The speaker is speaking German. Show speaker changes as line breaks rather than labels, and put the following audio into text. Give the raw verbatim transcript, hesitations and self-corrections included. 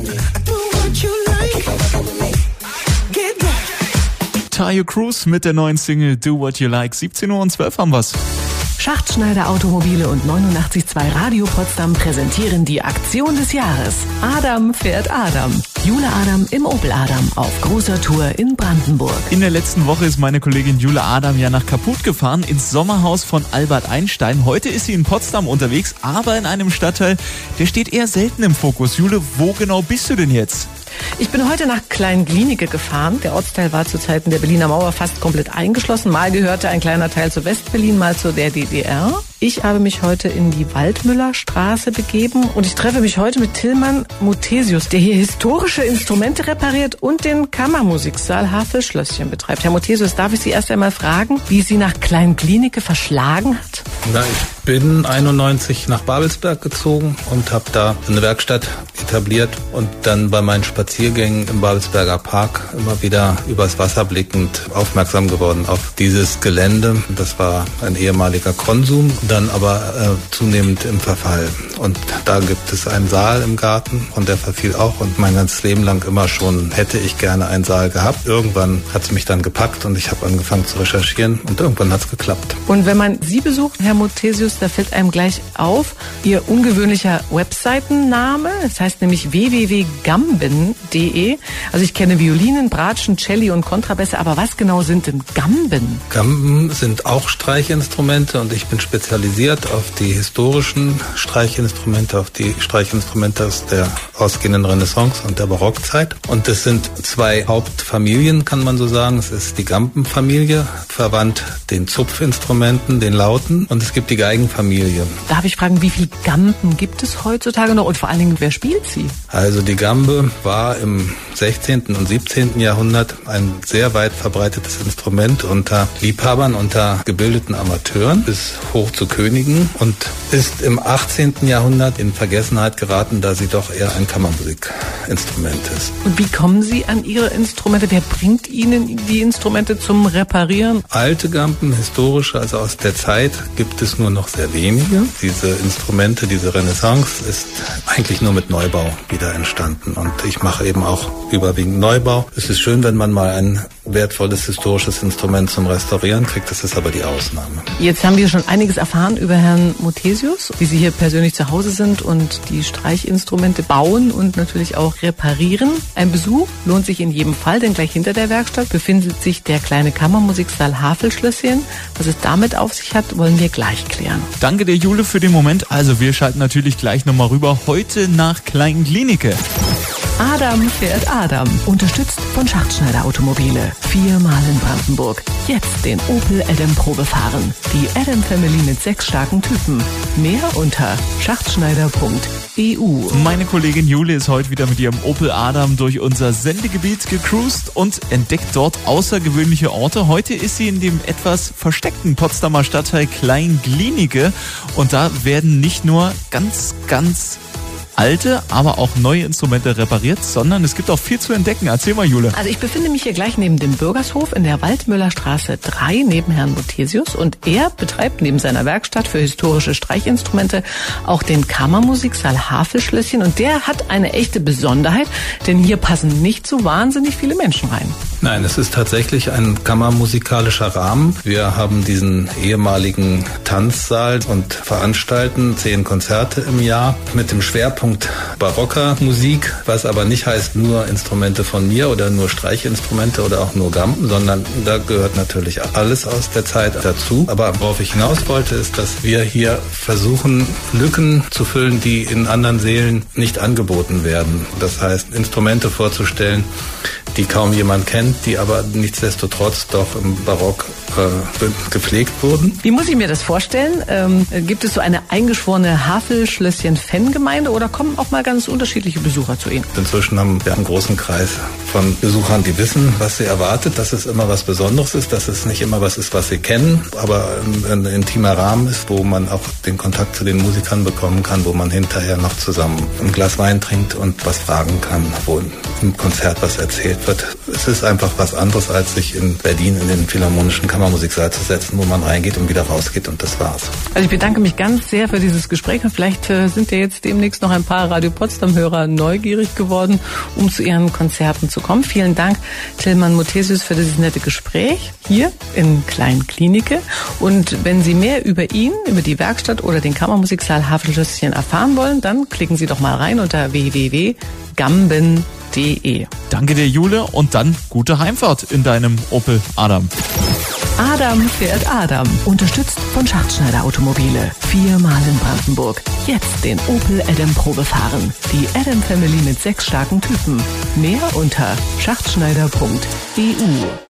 Tayo Cruz mit der neuen Single Do What You Like. siebzehn Uhr und zwölf haben wir's.
Schachtschneider Automobile und neunundachtzig Komma zwei Radio Potsdam präsentieren die Aktion des Jahres. Adam fährt Adam. Jule Adam im Opel Adam auf großer Tour in Brandenburg.
In der letzten Woche ist meine Kollegin Jule Adam ja nach Kaputt gefahren, ins Sommerhaus von Albert Einstein. Heute ist sie in Potsdam unterwegs, aber in einem Stadtteil, der steht eher selten im Fokus. Jule, wo genau bist du denn jetzt?
Ich bin heute nach Kleinglinike gefahren. Der Ortsteil war zu Zeiten der Berliner Mauer fast komplett eingeschlossen. Mal gehörte ein kleiner Teil zu Westberlin, mal zu der D D R. Ich habe mich heute in die Waldmüllerstraße begeben und ich treffe mich heute mit Tillmann Muthesius, der hier historische Instrumente repariert und den Kammermusiksaal Havelschlösschen betreibt. Herr Muthesius, darf ich Sie erst einmal fragen, wie Sie nach Kleinglinike verschlagen hat?
Na, ich bin einundneunzig nach Babelsberg gezogen und habe da eine Werkstatt etabliert und dann bei meinen Spaziergängen im Babelsberger Park immer wieder übers Wasser blickend aufmerksam geworden auf dieses Gelände. Das war ein ehemaliger Konsum, dann aber äh, zunehmend im Verfall. Und da gibt es einen Saal im Garten und der verfiel auch und mein ganzes Leben lang immer schon hätte ich gerne einen Saal gehabt. Irgendwann hat es mich dann gepackt und ich habe angefangen zu recherchieren und irgendwann hat es geklappt.
Und wenn man Sie besucht, Herr Muthesius, da fällt einem gleich auf Ihr ungewöhnlicher Webseitenname. Das heißt nämlich w w w punkt gamben punkt d e. Also ich kenne Violinen, Bratschen, Celli und Kontrabässe, aber was genau sind denn Gamben?
Gamben sind auch Streichinstrumente und ich bin spezialisiert auf die historischen Streichinstrumente, auf die Streichinstrumente aus der ausgehenden Renaissance und der Barockzeit. Und es sind zwei Hauptfamilien, kann man so sagen. Es ist die Gambenfamilie, verwandt den Zupfinstrumenten, den Lauten, und es gibt die Geigenfamilie.
Darf ich fragen, wie viele Gamben gibt es heutzutage noch und vor allen Dingen, wer spielt sie?
Also die Gambe war im sechzehnten und siebzehnten Jahrhundert ein sehr weit verbreitetes Instrument unter Liebhabern, unter gebildeten Amateuren bis hoch zu Königen und ist im achtzehnten Jahrhundert in Vergessenheit geraten, da sie doch eher ein Kammermusikinstrument ist.
Und wie kommen Sie an Ihre Instrumente? Wer bringt Ihnen die Instrumente zum Reparieren?
Alte Gamben, historische, also aus der Zeit, gibt es nur noch sehr wenige. Diese Instrumente, diese Renaissance ist eigentlich nur mit Neubau wieder entstanden und ich mache eben auch überwiegend Neubau. Es ist schön, wenn man mal ein wertvolles historisches Instrument zum Restaurieren kriegt, das ist aber die Ausnahme.
Jetzt haben wir schon einiges erfahren über Herrn Muthesius, wie Sie hier persönlich zu Hause sind und die Streichinstrumente bauen und natürlich auch reparieren. Ein Besuch lohnt sich in jedem Fall, denn gleich hinter der Werkstatt befindet sich der kleine Kammermusiksaal Havelschlösschen. Was es damit auf sich hat, wollen wir gleich klären.
Danke dir, Jule, für den Moment. Also wir schalten natürlich gleich nochmal rüber, heute nach Kleinglinike.
Adam fährt Adam. Unterstützt von Schachtschneider Automobile. Viermal in Brandenburg. Jetzt den Opel Adam Probe fahren. Die Adam Family mit sechs starken Typen. Mehr unter schachtschneider punkt e u.
Meine Kollegin Jule ist heute wieder mit ihrem Opel Adam durch unser Sendegebiet gecruised und entdeckt dort außergewöhnliche Orte. Heute ist sie in dem etwas versteckten Potsdamer Stadtteil Kleinglinike und da werden nicht nur ganz, ganz alte, aber auch neue Instrumente repariert, sondern es gibt auch viel zu entdecken. Erzähl mal, Jule.
Also ich befinde mich hier gleich neben dem Bürgershof in der Waldmüllerstraße drei neben Herrn Muthesius und er betreibt neben seiner Werkstatt für historische Streichinstrumente auch den Kammermusiksaal Havelschlösschen und der hat eine echte Besonderheit, denn hier passen nicht so wahnsinnig viele Menschen rein.
Nein, es ist tatsächlich ein kammermusikalischer Rahmen. Wir haben diesen ehemaligen Tanzsaal und veranstalten zehn Konzerte im Jahr mit dem Schwerpunkt barocker Musik, was aber nicht heißt nur Instrumente von mir oder nur Streichinstrumente oder auch nur Gamben, sondern da gehört natürlich alles aus der Zeit dazu. Aber worauf ich hinaus wollte, ist, dass wir hier versuchen, Lücken zu füllen, die in anderen Sälen nicht angeboten werden. Das heißt, Instrumente vorzustellen, die kaum jemand kennt, die aber nichtsdestotrotz doch im Barock äh, gepflegt wurden.
Wie muss ich mir das vorstellen? Ähm, gibt es so eine eingeschworene Havelschlösschen-Fangemeinde oder kommen auch mal ganz unterschiedliche Besucher zu Ihnen?
Inzwischen haben wir einen großen Kreis von Besuchern, die wissen, was sie erwartet, dass es immer was Besonderes ist, dass es nicht immer was ist, was sie kennen, aber ein, ein intimer Rahmen ist, wo man auch den Kontakt zu den Musikern bekommen kann, wo man hinterher noch zusammen ein Glas Wein trinkt und was fragen kann, wo im Konzert was erzählt gefordert wird. Es ist einfach was anderes, als sich in Berlin in den Philharmonischen Kammermusiksaal zu setzen, wo man reingeht und wieder rausgeht und das war's.
Also ich bedanke mich ganz sehr für dieses Gespräch und vielleicht äh, sind ja jetzt demnächst noch ein paar Radio Potsdam-Hörer neugierig geworden, um zu ihren Konzerten zu kommen. Vielen Dank, Tillmann Muthesius, für dieses nette Gespräch hier in Klein Klinike. Und wenn Sie mehr über ihn, über die Werkstatt oder den Kammermusiksaal Havelschlösschen erfahren wollen, dann klicken Sie doch mal rein unter w w w punkt gamben punkt de.
Danke dir, Jule, und dann gute Heimfahrt in deinem Opel Adam.
Adam fährt Adam. Unterstützt von Schachtschneider Automobile. Viermal in Brandenburg. Jetzt den Opel Adam Probe fahren. Die Adam Family mit sechs starken Typen. Mehr unter schachtschneider punkt e u.